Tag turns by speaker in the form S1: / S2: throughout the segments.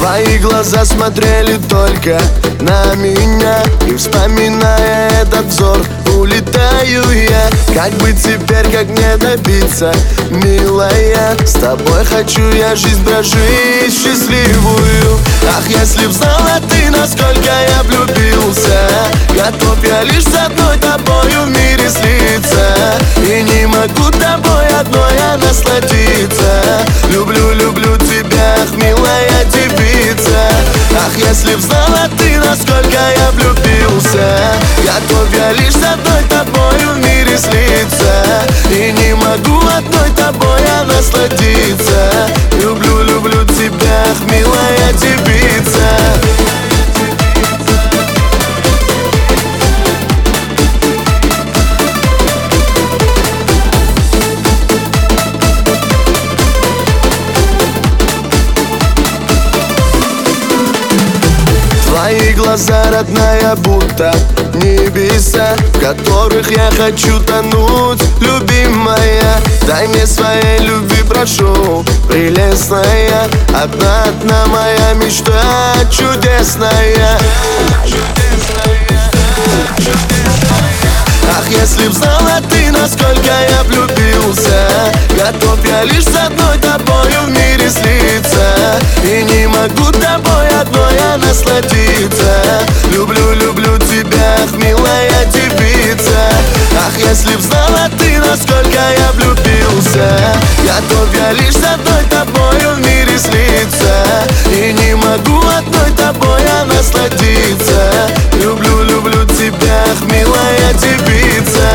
S1: Твои глаза смотрели только на меня, и вспоминая этот взор, улетаю я. Как быть теперь, как мне добиться, милая? С тобой хочу я жизнь прожить счастливую. Ах, если б знала ты, насколько я влюбился, готов я лишь с одной тобою в мире слиться. И не могу тобой одной я насладиться. Люблю, люблю тебя, ах, милая девица. Ах, если б знала ты, насколько я влюбился, готов я лишь с одной тобою в мире слиться. И не могу одной тобой я насладиться. Люблю, люблю тебя, ах, милая девица. Твои глаза, родная, будто небеса, в которых я хочу тонуть, любимая. Дай мне своей любви, прошу, прелестная. Одна моя мечта чудесная. Ах, если б знала ты, насколько я влюбился, готов я лишь с одной тобою в мире слиться. И не могу тобой одной я насладиться. Люблю, люблю тебя, ах, милая девица. Ах, если б знала ты, насколько я влюбился, готов я лишь с одной тобою в мире слиться. И не могу одной тобой я насладиться. Люблю, люблю тебя, ах, милая девица.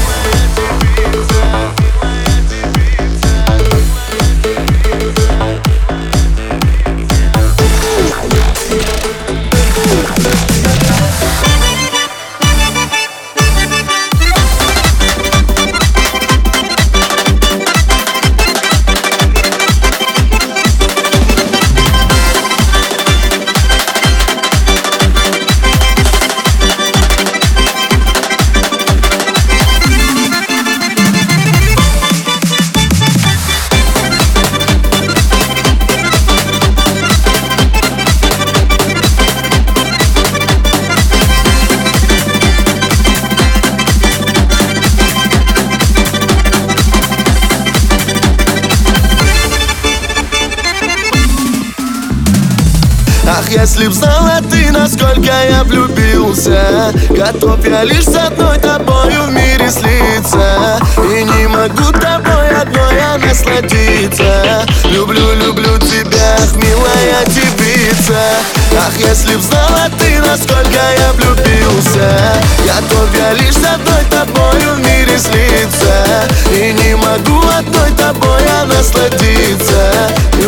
S1: Ах, если б знала ты, насколько я влюбился, готов я лишь с одной тобою в мире слиться. И не могу тобой одной я насладиться. Люблю, люблю тебя, ах, милая девица. Ах, если б знала ты, насколько я влюбился, готов я лишь с одной тобою в мире слиться. И не могу одной тобой я насладиться.